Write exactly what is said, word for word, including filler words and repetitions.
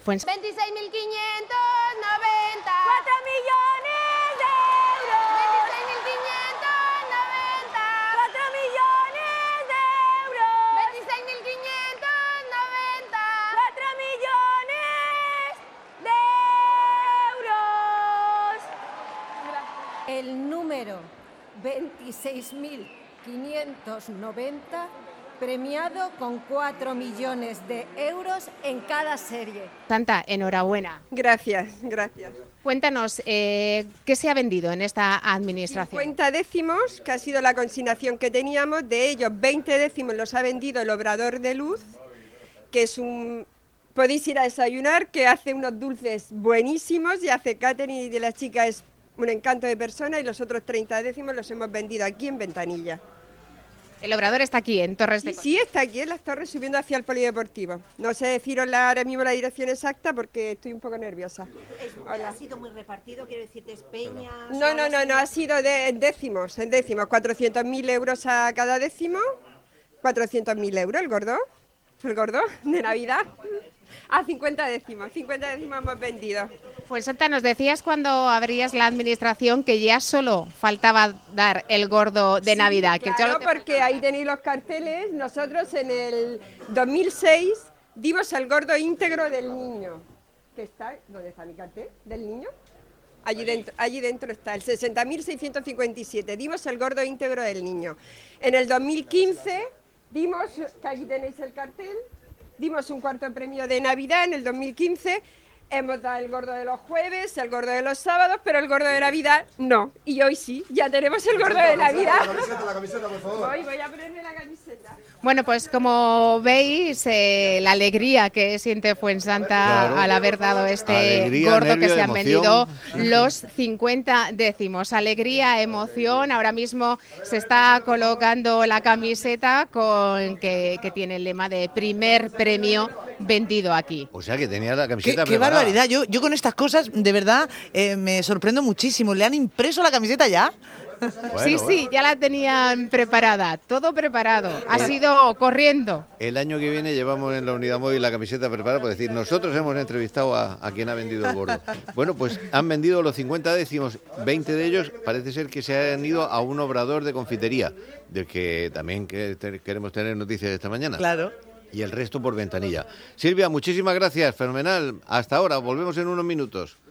Fuensalta. veintiséis mil quinientos noventa. ¡Cuatro millones de euros! veintiséis mil quinientos noventa. ¡Cuatro millones de euros! veintiséis mil quinientos noventa. ¡Cuatro millones de euros! El número veintiséis mil quinientos noventa, premiado con cuatro millones de euros en cada serie. Santa, enhorabuena. Gracias, gracias. Cuéntanos, eh, ¿qué se ha vendido en esta administración? cincuenta décimos, que ha sido la consignación que teníamos, de ellos veinte décimos los ha vendido el Obrador de Luz, que es un... Podéis ir a desayunar, que hace unos dulces buenísimos y hace catering y de la chica es un encanto de persona, y los otros treinta décimos los hemos vendido aquí en Ventanilla. El Obrador está aquí, en Torres de Sí, Con- sí, está aquí en las torres subiendo hacia el polideportivo. No sé deciros la, ahora mismo la dirección exacta porque estoy un poco nerviosa. ¿Ha sido muy repartido? Quiero decir, es peña. No, no, no, no, ha sido de, en décimos, en décimos, cuatrocientos mil euros a cada décimo, cuatrocientos mil euros el gordo, el gordo de Navidad, a cincuenta décimos, cincuenta décimos hemos vendido. Fuensalta, nos decías cuando abrías la administración que ya solo faltaba dar el gordo de Sí, Navidad. Que claro, solo te- porque ahí tenéis los carteles. Nosotros en el dos mil seis dimos el gordo íntegro del niño. ¿Qué está? ¿Dónde está mi cartel? ¿Del niño? Allí dentro, allí dentro está, el sesenta mil seiscientos cincuenta y siete. Dimos el gordo íntegro del niño. En el dos mil quince dimos, que allí tenéis el cartel, dimos un cuarto premio de Navidad en el dos mil quince. Hemos dado el gordo de los jueves, el gordo de los sábados, pero el gordo de Navidad no. Y hoy sí, ya tenemos el gordo de Navidad. La camiseta, la camiseta, por favor. Voy, voy a ponerme la camiseta. Bueno, pues como veis, eh, la alegría que siente Fuensanta Claro. al haber dado este Alegría, gordo nervio, que se han emoción. vendido los cincuenta décimos. Alegría, emoción. Ahora mismo se está colocando la camiseta con que, que tiene el lema de primer premio vendido aquí. O sea que tenía la Qué, camiseta qué preparada. barbaridad. Yo, yo con estas cosas, de verdad, eh, me sorprendo muchísimo. ¿Le han impreso la camiseta ya? Bueno, sí, bueno. sí, ya la tenían preparada, todo preparado. Ha sido corriendo. El año que viene llevamos en la unidad móvil la camiseta preparada por decir, nosotros hemos entrevistado a, a quien ha vendido el gordo. Bueno, pues han vendido los cincuenta décimos, veinte de ellos parece ser que se han ido a un obrador de confitería, del que también que te- queremos tener noticias esta mañana. Claro. Y el resto por Ventanilla. Silvia, muchísimas gracias, fenomenal. Hasta ahora, volvemos en unos minutos.